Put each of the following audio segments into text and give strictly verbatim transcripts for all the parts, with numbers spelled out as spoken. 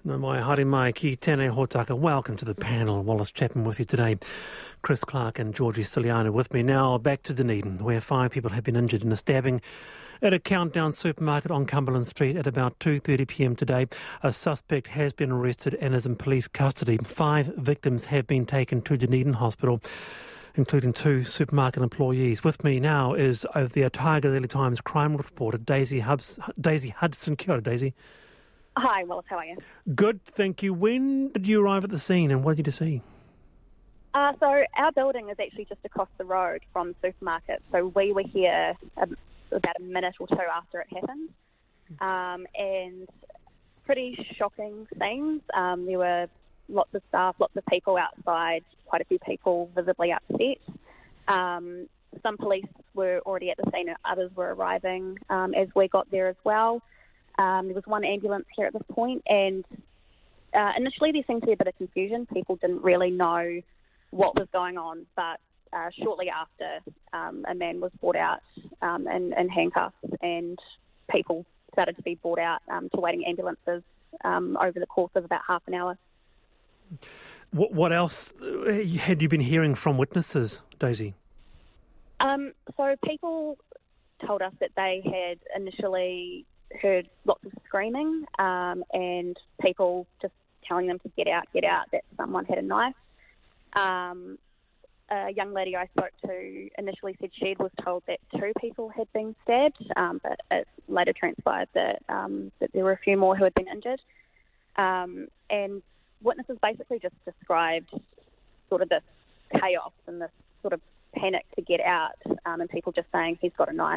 No mai haere mai ki tēnei hōtaka. Welcome to the panel. Wallace Chapman with you today. Chris Clark and Georgie Stiliano with me. Now back to Dunedin, where five people have been injured in a stabbing at a Countdown supermarket on Cumberland Street at about two thirty p m today. A suspect has been arrested and is in police custody. Five victims have been taken to Dunedin Hospital, including two supermarket employees. With me now is uh, the Otago Daily Times crime reporter, Daisy, Hubs- Daisy Hudson. Kia ora, Daisy. Hi, Wallace, how are you? Good, thank you. When did you arrive at the scene and what did you see? Uh, so our building is actually just across the road from the supermarket. So we were here um, about a minute or two after it happened. Um, and pretty shocking scenes. Um, there were lots of staff, lots of people outside, quite a few people visibly upset. Um, some police were already at the scene and others were arriving um, as we got there as well. Um, there was one ambulance here at this point, and uh, initially there seemed to be a bit of confusion. People didn't really know what was going on, but uh, shortly after, um, a man was brought out um, in, in handcuffs, and people started to be brought out um, to waiting ambulances um, over the course of about half an hour. What, what else had you been hearing from witnesses, Daisy? Um, so people told us that they had initially heard lots of screaming um, and people just telling them to get out, get out, that someone had a knife. Um, a young lady I spoke to initially said she was told that two people had been stabbed, um, but it later transpired that, um, that there were a few more who had been injured. Um, and witnesses basically just described sort of this chaos and this sort of panic to get out, um, and people just saying, he's got a knife.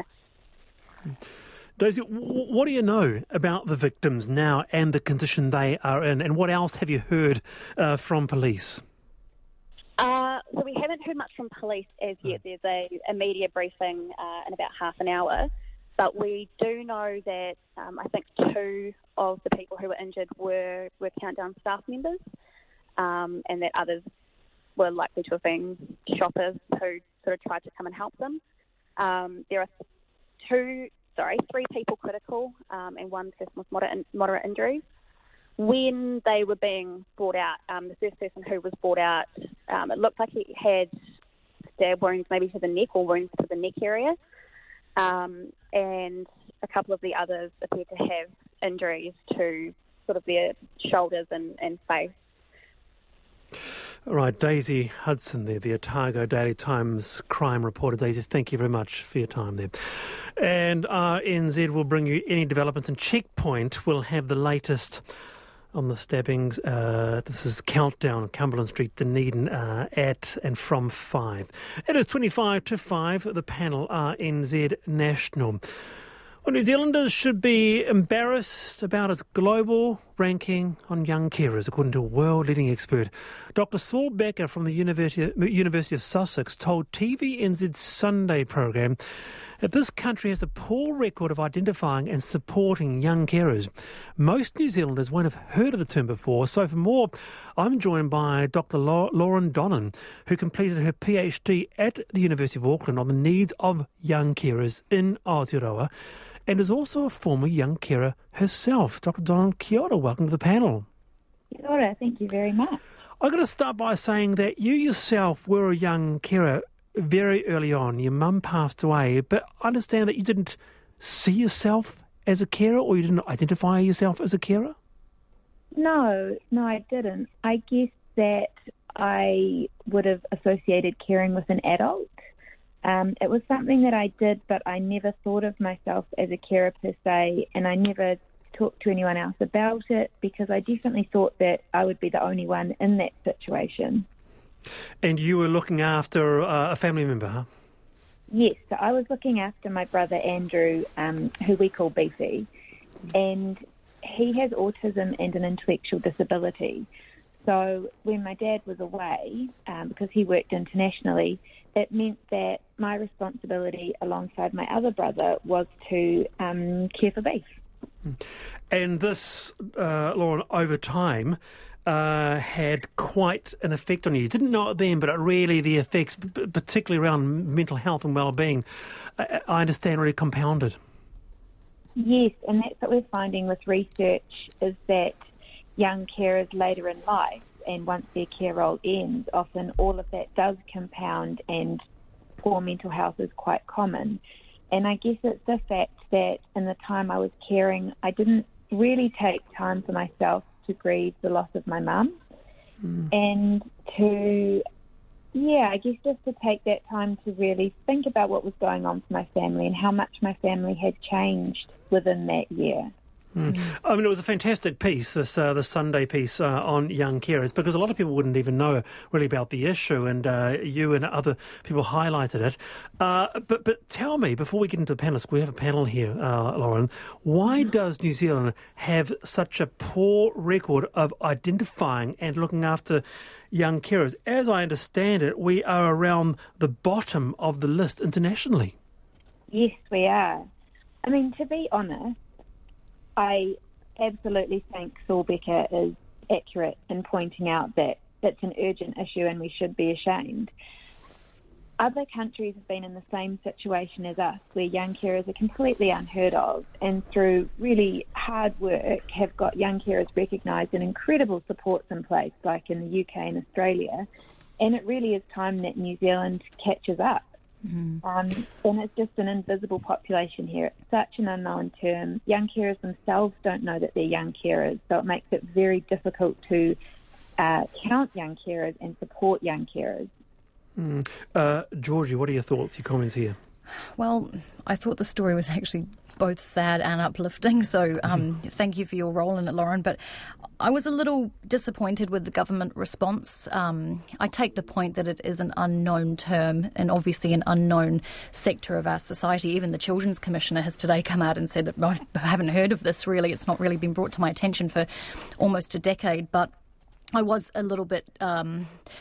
Daisy, what do you know about the victims now and the condition they are in, and what else have you heard uh, from police? Uh, so we haven't heard much from police as yet. There's a, a media briefing uh, in about half an hour, but we do know that um, I think two of the people who were injured were, were Countdown staff members, um, and that others were likely to have been shoppers who sort of tried to come and help them. Um, there are two... Sorry, three people critical um, and one person with moderate, moderate injuries. When they were being brought out, um, the first person who was brought out, um, it looked like he had stab wounds maybe to the neck or wounds to the neck area. Um, and a couple of the others appeared to have injuries to sort of their shoulders and, and face. All right, Daisy Hudson there, the Otago Daily Times crime reporter. Daisy, thank you very much for your time there. And R N Z will bring you any developments, and Checkpoint will have the latest on the stabbings. Uh, this is Countdown, Cumberland Street, Dunedin, uh, at and from five. It is twenty-five to five, the panel R N Z National. Well, New Zealanders should be embarrassed about its global ranking on young carers, according to a world-leading expert. Doctor Saul Becker from the University, University of Sussex told T V N Z's Sunday programme that this country has a poor record of identifying and supporting young carers. Most New Zealanders won't have heard of the term before, so for more, I'm joined by Doctor Lauren Donnan, who completed her PhD at the University of Auckland on the needs of young carers in Aotearoa, and is also a former young carer herself. Doctor Donnan, kia ora, welcome to the panel. Kia ora, thank you very much. I've got to start by saying that you yourself were a young carer very early on. Your mum passed away, but I understand that you didn't see yourself as a carer, or you didn't identify yourself as a carer? No, no, I didn't. I guess that I would have associated caring with an adult. Um, it was something that I did, but I never thought of myself as a carer per se, and I never talked to anyone else about it because I definitely thought that I would be the only one in that situation. And you were looking after uh, a family member, huh? Yes, so I was looking after my brother Andrew, um, who we call Beefy, and he has autism and an intellectual disability. So when my dad was away, um, because he worked internationally, it meant that my responsibility alongside my other brother was to um, care for Beef. And this, uh, Lauren, over time, Uh, had quite an effect on you. You didn't know it then, but it really, the effects, particularly around mental health and well-being, I, I understand, really compounded. Yes, and that's what we're finding with research, is that young carers later in life, and once their care role ends, often all of that does compound and poor mental health is quite common. And I guess it's the fact that in the time I was caring, I didn't really take time for myself to grieve the loss of my mum mm. and to, yeah, I guess just to take that time to really think about what was going on for my family and how much my family had changed within that year. Mm. I mean, it was a fantastic piece, this uh, the Sunday piece uh, on young carers, because a lot of people wouldn't even know really about the issue, and uh, you and other people highlighted it. Uh, but but tell me, before we get into the panelists, we have a panel here, uh, Lauren, why does New Zealand have such a poor record of identifying and looking after young carers? As I understand it, we are around the bottom of the list internationally. Yes, we are. I mean, to be honest, I absolutely think Saul Becker is accurate in pointing out that it's an urgent issue and we should be ashamed. Other countries have been in the same situation as us, where young carers are completely unheard of, and through really hard work have got young carers recognised and incredible supports in place, like in the U K and Australia. And it really is time that New Zealand catches up. Mm-hmm. Um, and it's just an invisible population here. It's such an unknown term. Young carers themselves don't know that they're young carers, so it makes it very difficult to uh, count young carers and support young carers. Mm. Uh, Georgie, what are your thoughts, your comments here? Well, I thought the story was actually both sad and uplifting, so um, thank you for your role in it, Lauren. But I was a little disappointed with the government response. Um, I take the point that it is an unknown term and obviously an unknown sector of our society. Even the Children's Commissioner has today come out and said, I haven't heard of this really. It's not really been brought to my attention for almost a decade. But I was a little bit... Um,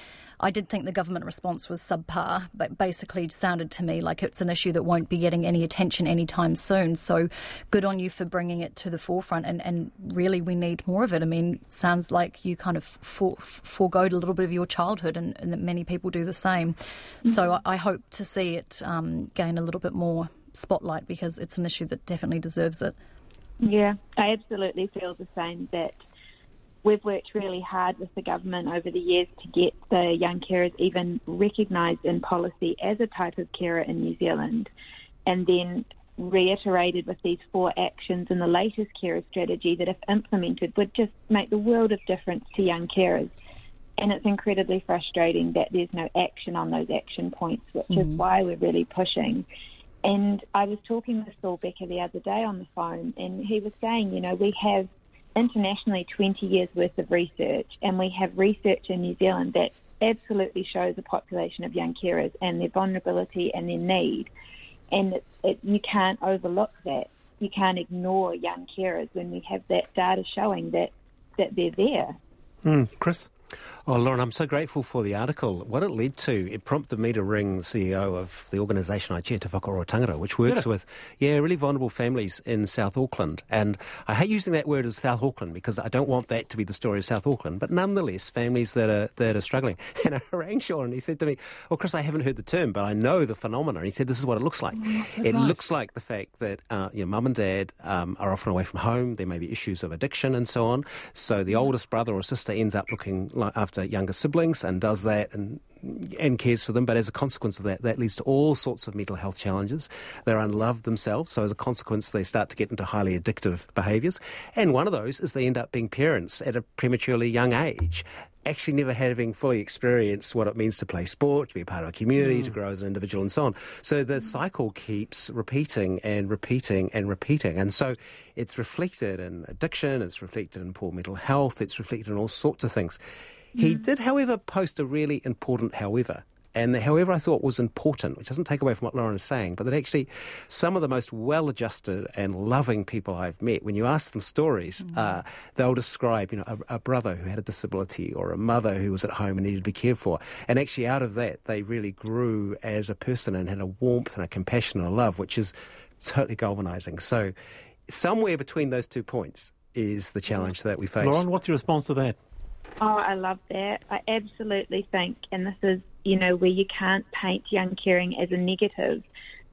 I did think the government response was subpar, but basically it sounded to me like it's an issue that won't be getting any attention anytime soon. So good on you for bringing it to the forefront, and, and really we need more of it. I mean, it sounds like you kind of for, foregoed a little bit of your childhood, and, and that many people do the same. Mm-hmm. So I, I hope to see it um, gain a little bit more spotlight, because it's an issue that definitely deserves it. Yeah, I absolutely feel the same, that we've worked really hard with the government over the years to get the young carers even recognised in policy as a type of carer in New Zealand, and then reiterated with these four actions in the latest carer strategy that, if implemented, would just make the world of difference to young carers. And it's incredibly frustrating that there's no action on those action points, which mm-hmm. is why we're really pushing. And I was talking with Saul Becker the other day on the phone, and he was saying, you know, we have internationally twenty years worth of research, and we have research in New Zealand that absolutely shows a population of young carers and their vulnerability and their need. And it, it, you can't overlook that. You can't ignore young carers when we have that data showing that, that they're there. Mm, Chris? Oh, Lauren, I'm so grateful for the article. What it led to, it prompted me to ring the C E O of the organisation I chair, Te Whakaaro Tangata, which works yeah. with, yeah, really vulnerable families in South Auckland. And I hate using that word as South Auckland, because I don't want that to be the story of South Auckland, but nonetheless, families that are that are struggling. And I rang Sean and he said to me, oh, Chris, I haven't heard the term, but I know the phenomenon. He said, this is what it looks like. Oh, it right. looks like the fact that uh, you know, mum and dad um, are often away from home. There may be issues of addiction and so on. So the oldest brother or sister ends up looking like after younger siblings and does that and and cares for them, but as a consequence of that, that leads to all sorts of mental health challenges. They're unloved themselves, so as a consequence they start to get into highly addictive behaviours, and one of those is they end up being parents at a prematurely young age, actually never having fully experienced what it means to play sport, to be a part of a community, mm. to grow as an individual and so on. So the cycle keeps repeating and repeating and repeating, and so it's reflected in addiction, it's reflected in poor mental health, it's reflected in all sorts of things. He did, however, post a really important however. And the however I thought was important, which doesn't take away from what Lauren is saying, but that actually some of the most well-adjusted and loving people I've met, when you ask them stories, mm-hmm. uh, they'll describe, you know, a, a brother who had a disability or a mother who was at home and needed to be cared for. And actually out of that, they really grew as a person and had a warmth and a compassion and a love, which is totally galvanising. So somewhere between those two points is the challenge that we face. Lauren, what's your response to that? Oh, I love that. I absolutely think, and this is, you know, where you can't paint young caring as a negative,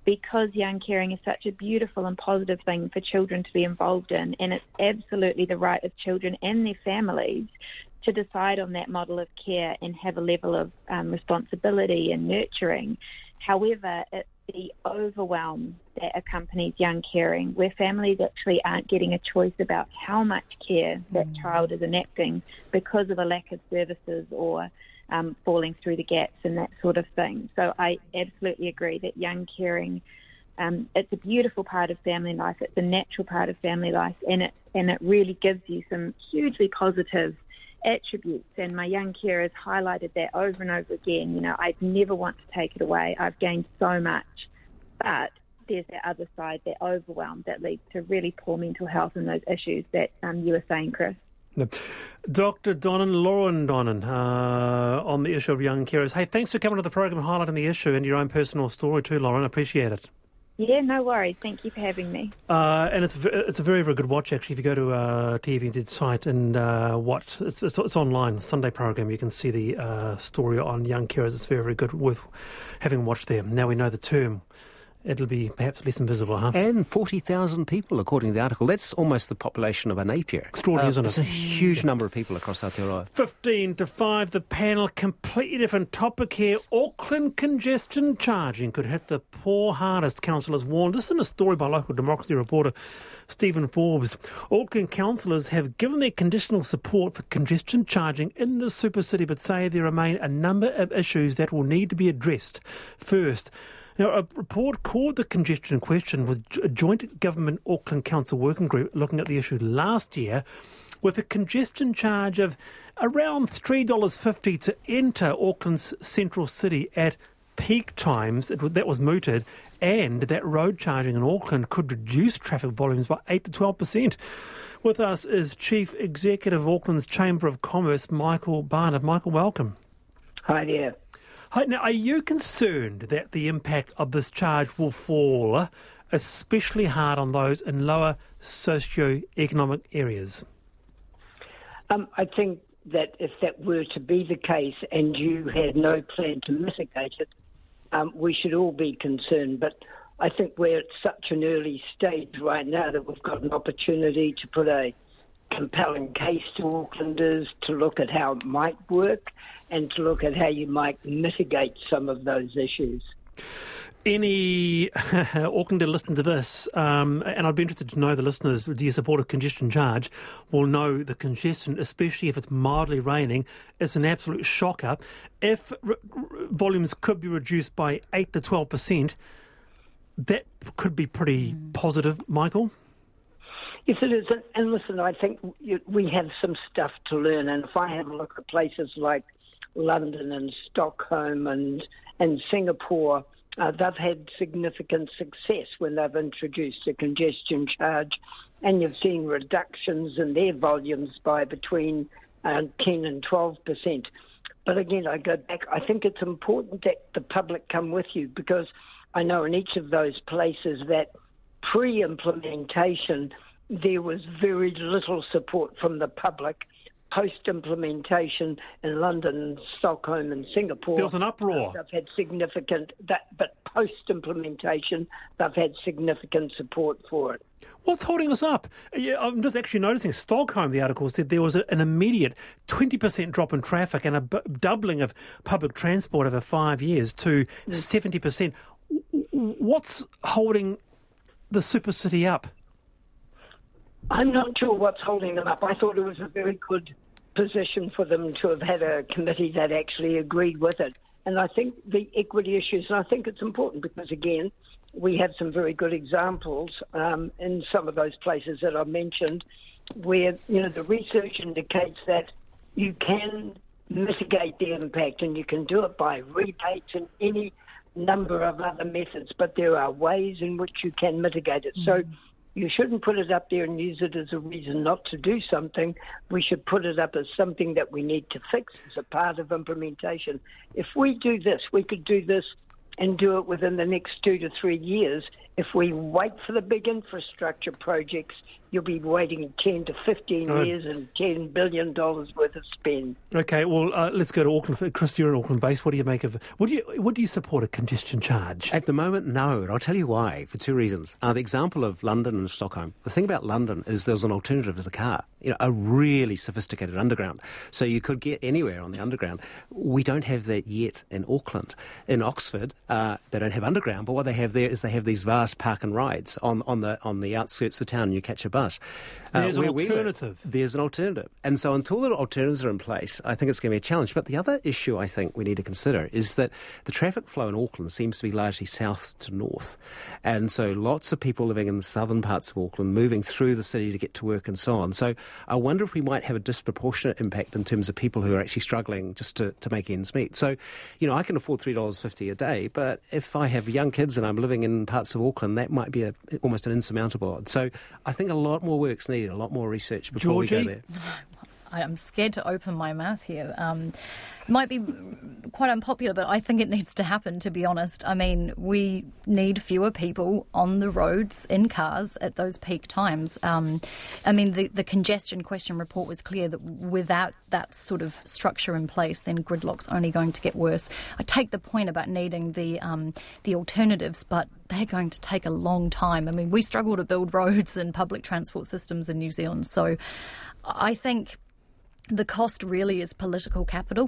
because young caring is such a beautiful and positive thing for children to be involved in, and it's absolutely the right of children and their families to decide on that model of care and have a level of um, responsibility and nurturing. However, it's the overwhelm that accompanies young caring, where families actually aren't getting a choice about how much care that mm. child is enacting because of a lack of services or um, falling through the gaps and that sort of thing. So I absolutely agree that young caring, um, it's a beautiful part of family life, it's a natural part of family life, and it, and it really gives you some hugely positive attributes, and my young carers highlighted that over and over again. You know, I'd never want to take it away. I've gained so much, but there's that other side, that overwhelm that leads to really poor mental health and those issues that um, you were saying, Chris. Doctor Donnan, Lauren Donnan, uh, on the issue of young carers. Hey, thanks for coming to the program and highlighting the issue and your own personal story too, Lauren. I appreciate it. Yeah, no worries. Thank you for having me. Uh, and it's a, it's a very, very good watch, actually. If you go to uh, T V N Z's site and uh, watch, it's, it's, it's online, the Sunday program, you can see the uh, story on young carers. It's very, very good, worth having watched there. Now we know the term. It'll be perhaps less invisible, huh? And forty thousand people, according to the article. That's almost the population of a Napier. Extraordinary, uh, isn't it? It's a huge yeah. number of people across Aotearoa. fifteen to five, the panel, completely different topic here. Auckland congestion charging could hit the poor hardest, councillors warned. This is in a story by local democracy reporter Stephen Forbes. Auckland councillors have given their conditional support for congestion charging in the super city, but say there remain a number of issues that will need to be addressed first. Now, a report called The Congestion Question was a joint government Auckland Council working group looking at the issue last year, with a congestion charge of around three dollars fifty to enter Auckland's central city at peak times. It, that was mooted, and that road charging in Auckland could reduce traffic volumes by eight to twelve percent. With us is Chief Executive of Auckland's Chamber of Commerce, Michael Barnett. Michael, welcome. Hi there. Hi, now, are you concerned that the impact of this charge will fall especially hard on those in lower socio-economic areas? Um, I think that if that were to be the case and you had no plan to mitigate it, um, we should all be concerned. But I think we're at such an early stage right now that we've got an opportunity to put a compelling case to Aucklanders to look at how it might work and to look at how you might mitigate some of those issues. Any Aucklander listening to this, um, and I'd be interested to know the listeners, do you support a congestion charge, will know the congestion, especially if it's mildly raining, is an absolute shocker. If r- r- volumes could be reduced by eight to twelve percent, that could be pretty mm. positive, Michael. Yes, it is. And listen, I think we have some stuff to learn. And if I have a look at places like London and Stockholm and, and Singapore, uh, they've had significant success when they've introduced a congestion charge. And you've seen reductions in their volumes by between uh, ten and twelve percent. But again, I go back, I think it's important that the public come with you, because I know in each of those places that pre-implementation there was very little support from the public. Post-implementation in London, Stockholm and Singapore, there was an uproar. They've had significant, that, but post-implementation, they've had significant support for it. What's holding us up? Yeah, I'm just actually noticing Stockholm, the article said there was an immediate twenty percent drop in traffic and a b- doubling of public transport over five years to mm. seventy percent. What's holding the super city up? I'm not sure what's holding them up. I thought it was a very good position for them to have had a committee that actually agreed with it. And I think the equity issues, and I think it's important because, again, we have some very good examples um, in some of those places that I mentioned where, you know, the research indicates that you can mitigate the impact and you can do it by rebates and any number of other methods, but there are ways in which you can mitigate it. Mm-hmm. So you shouldn't put it up there and use it as a reason not to do something. We should put it up as something that we need to fix as a part of implementation. If we do this, we could do this and do it within the next two to three years. If we wait for the big infrastructure projects, you'll be waiting ten to fifteen Oh. years and ten billion dollars worth of spend. Okay, well, uh, let's go to Auckland. Chris, you're in Auckland base. What do you make of? Would you would you support a congestion charge? At the moment, no, and I'll tell you why, for two reasons. Uh, the example of London and Stockholm, the thing about London is there was an alternative to the car, you know, a really sophisticated underground. So you could get anywhere on the underground. We don't have that yet in Auckland. In Oxford, uh, they don't have underground, but what they have there is they have these vast park and rides on, on, the, on the outskirts of town, and you catch a bus. Uh, There's an where we live, alternative. There's an alternative. And so until the alternatives are in place, I think it's going to be a challenge. But the other issue I think we need to consider is that the traffic flow in Auckland seems to be largely south to north. And so lots of people living in the southern parts of Auckland moving through the city to get to work and so on. So I wonder if we might have a disproportionate impact in terms of people who are actually struggling just to, to make ends meet. So, you know, I can afford three dollars fifty a day, but if I have young kids and I'm living in parts of Auckland, that might be a, almost an insurmountable odds. So I think a lot more work's needed, a lot more research before Georgie? we go there. I'm scared to open my mouth here. Um, might be quite unpopular, but I think it needs to happen, to be honest. I mean, we need fewer people on the roads in cars at those peak times. Um, I mean, the, the congestion question report was clear that without that sort of structure in place, then gridlock's only going to get worse. I take the point about needing the um, the alternatives, but they're going to take a long time. I mean, we struggle to build roads and public transport systems in New Zealand, so I think the cost really is political capital.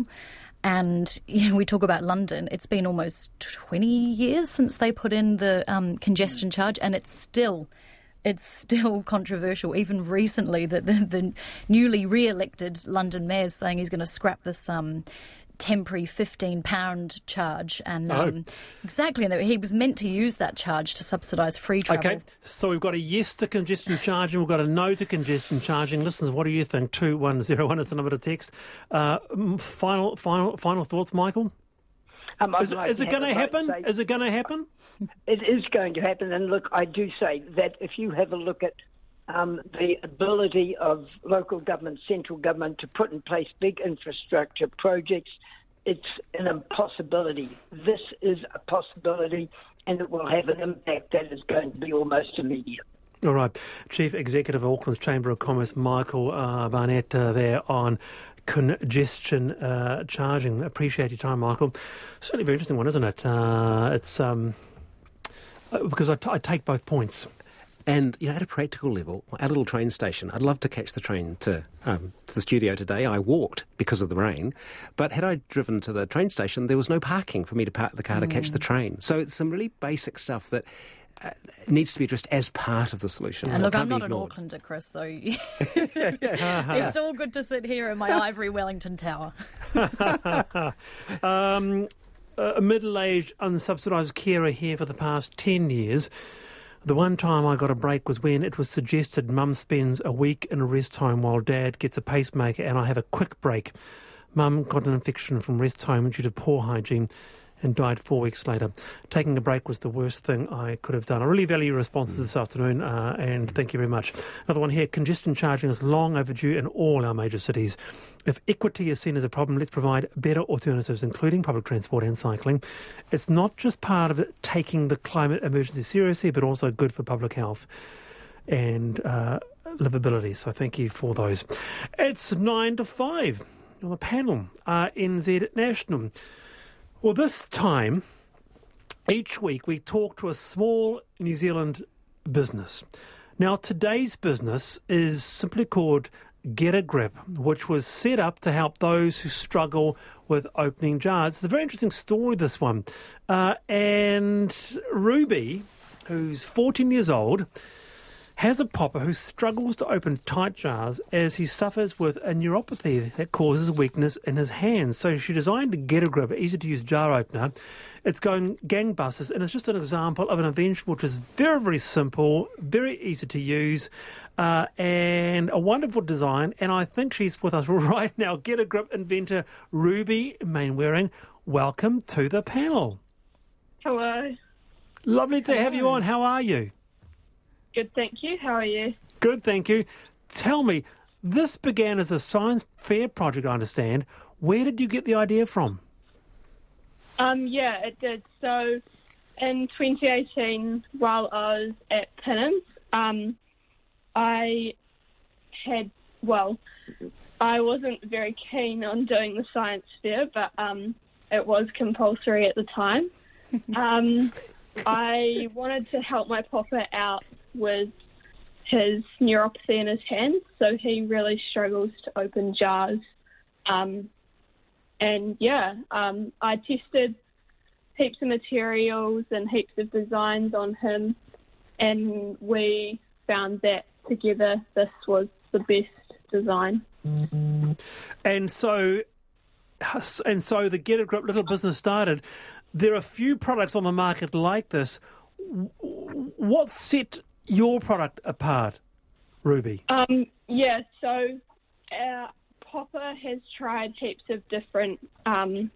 And you know, we talk about London. It's been almost twenty years since they put in the um, congestion charge, and it's still it's still controversial. Even recently, that the, the newly re-elected London mayor is saying he's going to scrap this um, temporary fifteen pound charge. And um, Oh. exactly, and he was meant to use that charge to subsidise free travel. Okay, so we've got a yes to congestion charging, we've got a no to congestion charging. Listeners, what do you think? two one zero one is the number to text. Uh, mm, final, final, final thoughts, Michael? Um, I'd Is, like is to it have going to a vote happen? say- Is it going to happen? It is going to happen. And look, I do say that if you have a look at um, the ability of local government, central government to put in place big infrastructure projects, it's an impossibility. This is a possibility, and it will have an impact that is going to be almost immediate. All right. Chief Executive of Auckland's Chamber of Commerce, Michael uh, Barnett, uh, there on congestion uh, charging. Appreciate your time, Michael. Certainly a very interesting one, isn't it? Uh, it's um, uh, because I, t- I take both points. And, you know, at a practical level, our little train station, I'd love to catch the train to, um, to the studio today. I walked because of the rain. But had I driven to the train station, there was no parking for me to park the car to catch the train. So it's some really basic stuff that uh, needs to be addressed as part of the solution. And It look, can't I'm be not an ignored. Aucklander, Chris, so it's all good to sit here in my ivory Wellington Tower. um, a middle-aged, unsubsidised carer here for the past ten years. The one time I got a break was when it was suggested Mum spends a week in a rest home while Dad gets a pacemaker and I have a quick break. Mum got an infection from rest home due to poor hygiene and died four weeks later. Taking a break was the worst thing I could have done. I really value your responses this afternoon, uh, and thank you very much. Another one here. Congestion charging is long overdue in all our major cities. If equity is seen as a problem, let's provide better alternatives, including public transport and cycling. It's not just part of it taking the climate emergency seriously, but also good for public health and uh, livability. So thank you for those. It's nine to five on the panel, uh, N Z National. Well, this time, each week, we talk to a small New Zealand business. Now, today's business is simply called Get a Grip, which was set up to help those who struggle with opening jars. It's a very interesting story, this one. Uh, and Ruby, who's fourteen years old, has a popper who struggles to open tight jars as he suffers with a neuropathy that causes weakness in his hands. So she designed to Get a Grip, an easy-to-use jar opener. It's going gangbusters, and it's just an example of an invention which is very, very simple, very easy to use, uh, and a wonderful design. And I think she's with us right now. Get a Grip inventor Ruby Mainwaring, welcome to the panel. Hello. Lovely to have you on. How are you? Good, thank you. How are you? Good, thank you. Tell me, this began as a science fair project, I understand. Where did you get the idea from? Um, yeah, it did. So in twenty eighteen, while I was at Pinnins, um, I had, well, I wasn't very keen on doing the science fair, but um, it was compulsory at the time. um, I wanted to help my papa out with his neuropathy in his hands, so he really struggles to open jars. Um, and yeah, um, I tested heaps of materials and heaps of designs on him, and we found that together this was the best design. Mm-hmm. And so, and so the Get a Grip Little Business started. There are a few products on the market like this. What set your product apart, Ruby? Um, yeah, so our Papa has tried heaps of different um,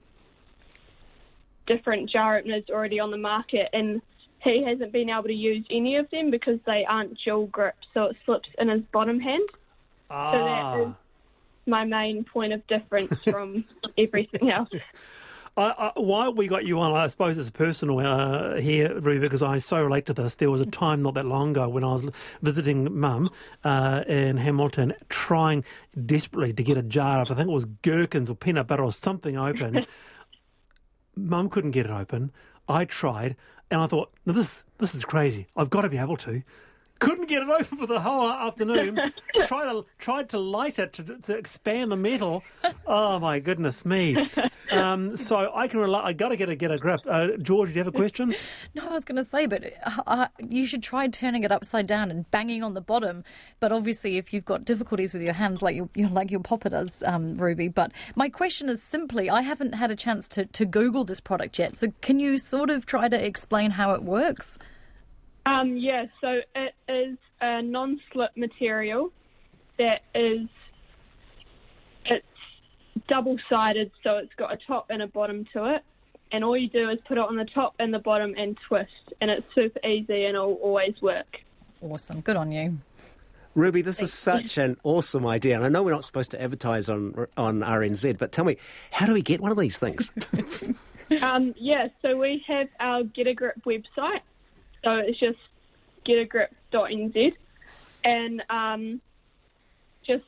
different jar openers already on the market, and he hasn't been able to use any of them because they aren't dual grip, so it slips in his bottom hand. Ah. So that is my main point of difference from everything else. I, I, why we got you on, I suppose it's personal uh, here, Ruby, because I so relate to this. There was a time not that long ago when I was visiting Mum uh, in Hamilton, trying desperately to get a jar of, I think it was gherkins or peanut butter or something open. Mum couldn't get it open. I tried, and I thought, no, this this is crazy. I've got to be able to. Couldn't get it open for the whole afternoon. tried to tried to light it to, to expand the metal. Oh my goodness me! Um, so I can rely. I got to get a get a grip. Uh, George, do you have a question? No, I was going to say, but uh, you should try turning it upside down and banging on the bottom. But obviously, if you've got difficulties with your hands, like your like your Papa does, um, Ruby. But my question is simply, I haven't had a chance to to Google this product yet. So can you sort of try to explain how it works? Um, yeah, so it is a non-slip material that is, it's double-sided, so it's got a top and a bottom to it, and all you do is put it on the top and the bottom and twist, and it's super easy and it'll always work. Awesome, good on you. Ruby, this is such an awesome idea, and I know we're not supposed to advertise on on R N Z, but tell me, how do we get one of these things? um, yeah, so we have our Get a Grip website. So it's just get a grip dot n z, and um, just,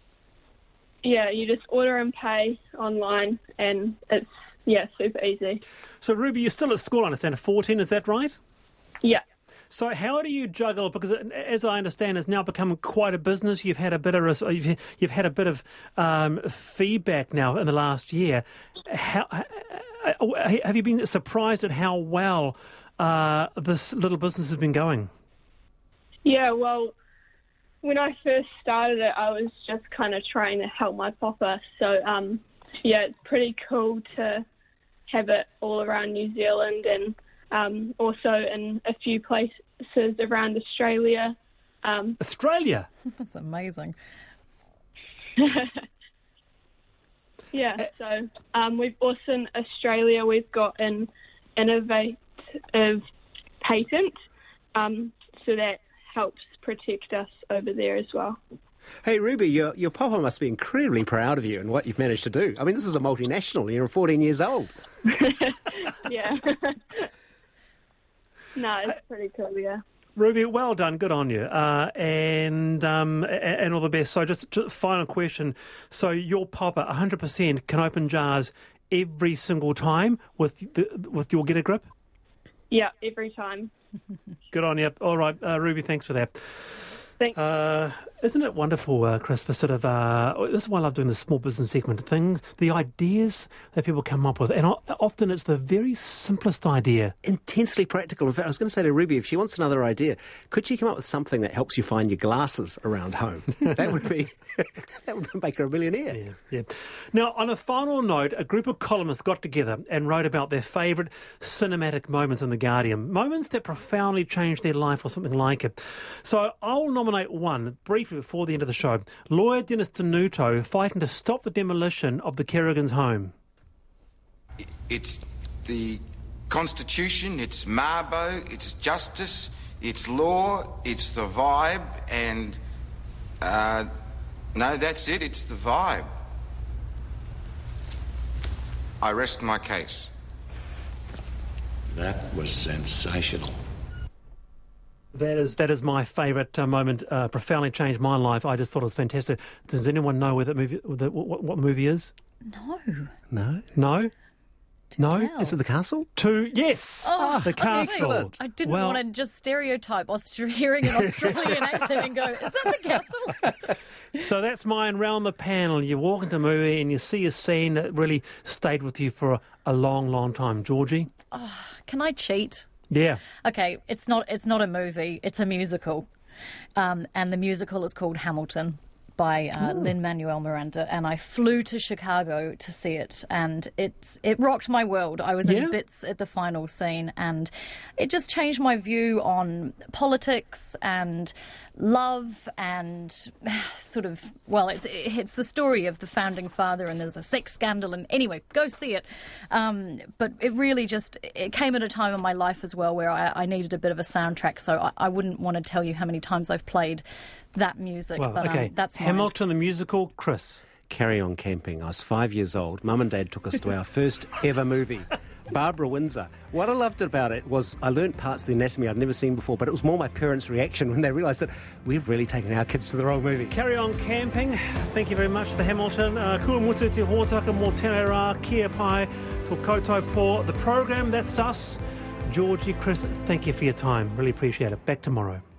yeah, you just order and pay online, and it's, yeah, super easy. So, Ruby, you're still at school, I understand, at fourteen, is that right? Yeah. So how do you juggle, because it, as I understand, it's now become quite a business. You've had a bit of you've, you've had a bit of um, feedback now in the last year. How, have you been surprised at how well Uh, this little business has been going? Yeah, well, when I first started it, I was just kind of trying to help my papa. So, um, yeah, it's pretty cool to have it all around New Zealand and um, also in a few places around Australia. Um, Australia? That's amazing. Yeah, so um, we've also in Australia, we've got an innovate of patent, um, so that helps protect us over there as well. Hey, Ruby, your, your papa must be incredibly proud of you and what you've managed to do. I mean, this is a multinational and you're fourteen years old. Yeah. No, it's pretty cool, yeah. Ruby, well done, good on you, uh, and um, and all the best. So just, just final question. So your papa, one hundred percent, can open jars every single time with the, with your Get a Grip? Yeah, every time. Good on you. All right, uh, Ruby, thanks for that. Thanks. Uh, isn't it wonderful, uh, Chris, the sort of, uh, this is why I love doing the small business segment things, the ideas that people come up with. And often it's the very simplest idea. Intensely practical. In fact, I was going to say to Ruby, if she wants another idea, could she come up with something that helps you find your glasses around home? That would be, that would make her a millionaire. Yeah, yeah. Now, on a final note, a group of columnists got together and wrote about their favourite cinematic moments in The Guardian, moments that profoundly changed their life or something like it. So I'll nominate one briefly before the end of the show. Lawyer Dennis Tenuto fighting to stop the demolition of the Kerrigans' home. It's the Constitution, it's Mabo, it's justice, it's law, it's the vibe, and uh, no, that's it, it's the vibe. I rest my case. That was sensational. That is that is my favourite uh, moment. Uh, profoundly changed my life. I just thought it was fantastic. Does anyone know where that movie, that, what, what movie is? No. No? No? No? tell. Is it The Castle? Two, yes, Oh, The Castle. excellent. I didn't Well- want to just stereotype Austra- hearing an Australian accent and go, is that The Castle? So that's mine round the panel. You walk into a movie and you see a scene that really stayed with you for a, a long, long time. Georgie? Can I cheat? Yeah. Okay, it's not it's not a movie, it's a musical. Um, and the musical is called Hamilton by uh, Lin-Manuel Miranda, and I flew to Chicago to see it, and it's it rocked my world. I was Yeah? in bits at the final scene, and it just changed my view on politics and love and sort of, well, it's it's the story of the founding father, and there's a sex scandal, and anyway, go see it. Um, but it really just, it came at a time in my life as well where I, I needed a bit of a soundtrack, so I, I wouldn't want to tell you how many times I've played that music, Well, but okay. um, that's mine. Hamilton, the musical, Chris. Carry On Camping. I was five years old. Mum and Dad took us to our first ever movie, Barbara Windsor. What I loved about it was I learnt parts of the anatomy I'd never seen before, but it was more my parents' reaction when they realised that we've really taken our kids to the wrong movie. Carry On Camping. Thank you very much for Hamilton. Uh, Kua mutu te hōtaka mō tēnei rā, kia pai, tō koutou pō. The program, that's us. Georgie, Chris, thank you for your time. Really appreciate it. Back tomorrow.